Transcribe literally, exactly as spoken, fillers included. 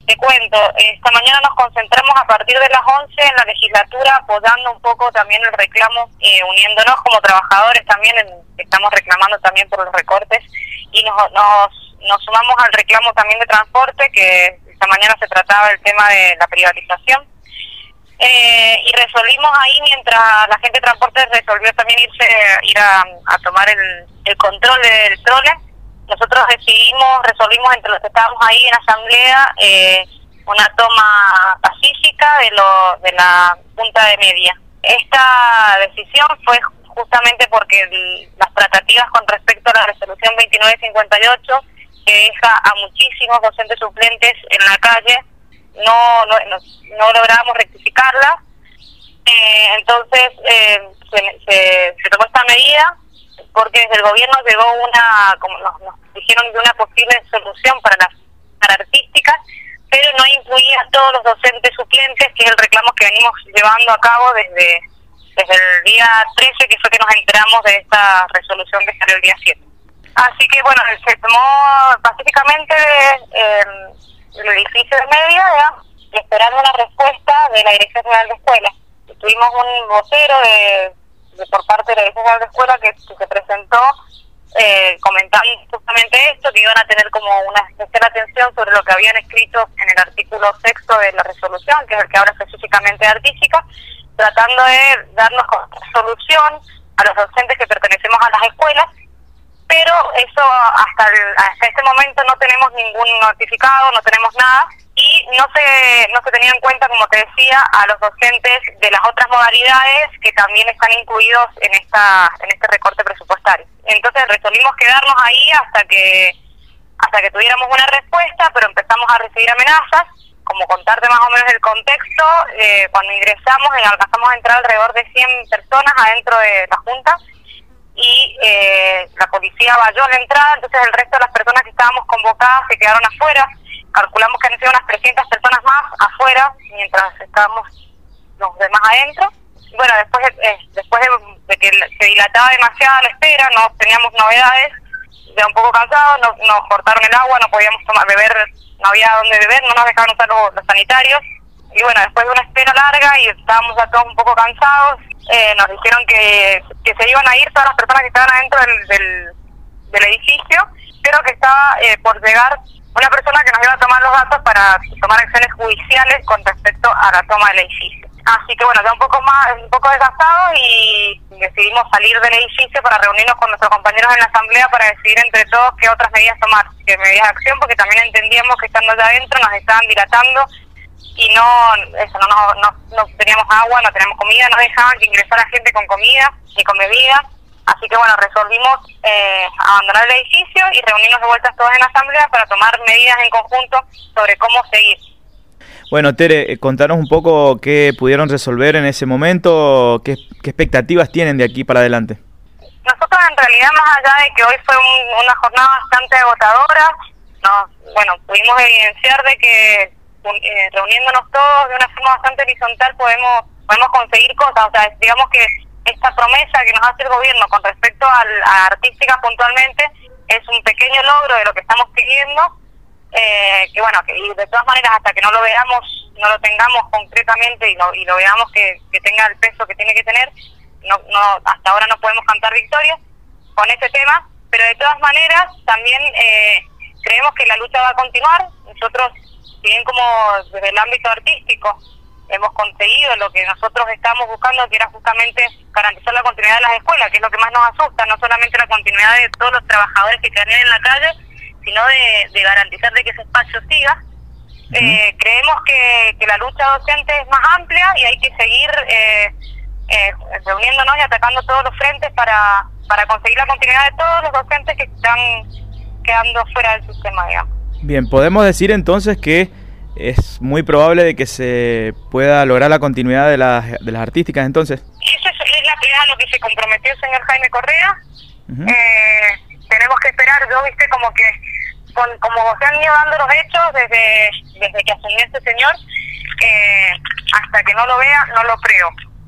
Te cuento, esta mañana nos concentramos a partir de las once en la legislatura apoyando un poco también el reclamo, eh, uniéndonos como trabajadores también, en, estamos reclamando también por los recortes y nos, nos, nos sumamos al reclamo también de transporte, que esta mañana se trataba del tema de la privatización. Eh, y resolvimos ahí, mientras la gente de transporte resolvió también irse ir a, a tomar el, el control del trole, nosotros decidimos, resolvimos entre los que estábamos ahí en asamblea eh, una toma pacífica de, lo, de la Junta de Media. Esta decisión fue justamente porque el, las tratativas con respecto a la resolución veintinueve cincuenta y ocho, que deja a muchísimos docentes suplentes en la calle, no, no, no, no logramos rectificarla. Eh, entonces eh, se, se, se tomó esta medida porque desde el gobierno llegó una, como nos, nos dijeron, de una posible solución para las para artísticas, pero no incluía a todos los docentes suplentes, que es el reclamo que venimos llevando a cabo desde, desde el día trece, que fue que nos enteramos de esta resolución que salió el día siete. Así que bueno, se tomó pacíficamente eh, el edificio de media, ¿verdad? Esperando una respuesta de la Dirección General de Escuelas. Tuvimos un vocero de, de por parte de la Dirección General de Escuela que, que se presentó eh, comentando justamente esto, que iban a tener como una especial atención sobre lo que habían escrito en el artículo sexto de la resolución, que es el que habla específicamente de artística, tratando de darnos solución a los docentes que pertenecemos a las escuelas, pero eso hasta, el, hasta este momento no tenemos ningún notificado, no tenemos nada, y no se no se tenía en cuenta, como te decía, a los docentes de las otras modalidades que también están incluidos en esta en este recorte presupuestario. Entonces resolvimos quedarnos ahí hasta que hasta que tuviéramos una respuesta, pero empezamos a recibir amenazas. Como contarte más o menos el contexto, eh, cuando ingresamos eh, alcanzamos a entrar alrededor de cien personas adentro de la Junta, y eh, la policía valló la entrada, entonces el resto de las personas que estábamos convocadas se quedaron afuera. Calculamos que han sido unas trescientas personas más afuera, mientras estábamos los demás adentro. Y bueno, después, eh, después de, de que se dilataba demasiado la espera, no teníamos novedades, ya un poco cansados, nos, nos cortaron el agua, no podíamos tomar beber, no había dónde beber, no nos dejaban usar los, los sanitarios. Y bueno, después de una espera larga y estábamos ya todos un poco cansados, eh, nos dijeron que, que se iban a ir todas las personas que estaban adentro del, del, del edificio, pero que estaba eh, por llegar una persona que nos iba a tomar los datos para tomar acciones judiciales con respecto a la toma del edificio. Así que bueno, ya un poco más, un poco desgastados, y decidimos salir del edificio para reunirnos con nuestros compañeros en la asamblea para decidir entre todos qué otras medidas tomar, qué medidas de acción, porque también entendíamos que estando allá adentro nos estaban dilatando y no eso no, no, no, no teníamos agua, no teníamos comida, no dejaban que ingresara gente con comida ni con bebida. Así que bueno, resolvimos eh, abandonar el edificio y reunirnos de vuelta todos en la asamblea para tomar medidas en conjunto sobre cómo seguir. Bueno, Tere, contanos un poco qué pudieron resolver en ese momento, qué, qué expectativas tienen de aquí para adelante. Nosotros en realidad, más allá de que hoy fue un, una jornada bastante agotadora, nos, bueno, pudimos evidenciar de que eh, reuniéndonos todos de una forma bastante horizontal podemos, podemos conseguir cosas. O sea, digamos que esta promesa que nos hace el gobierno con respecto al, a artística puntualmente es un pequeño logro de lo que estamos pidiendo, eh, que bueno, que y de todas maneras hasta que no lo veamos, no lo tengamos concretamente y lo, y lo veamos que, que tenga el peso que tiene que tener, no, no hasta ahora no podemos cantar victorias con ese tema, pero de todas maneras también eh, creemos que la lucha va a continuar. Nosotros, si bien como desde el ámbito artístico hemos conseguido lo que nosotros estamos buscando, que era justamente garantizar la continuidad de las escuelas, que es lo que más nos asusta, no solamente la continuidad de todos los trabajadores que quedan en la calle, sino de, de garantizar de que ese espacio siga. Uh-huh. Eh, creemos que, que la lucha docente es más amplia y hay que seguir eh, eh, reuniéndonos y atacando todos los frentes para, para conseguir la continuidad de todos los docentes que están quedando fuera del sistema, digamos. Bien, podemos decir entonces que es muy probable de que se pueda lograr la continuidad de las, de las artísticas, entonces. Eso es, es, la, es a lo que se comprometió el señor Jaime Correa. Uh-huh. eh, tenemos que esperar, yo viste como que, con, como se han ido dando los hechos desde, desde que asumió este señor, eh, hasta que no lo vea, no lo creo.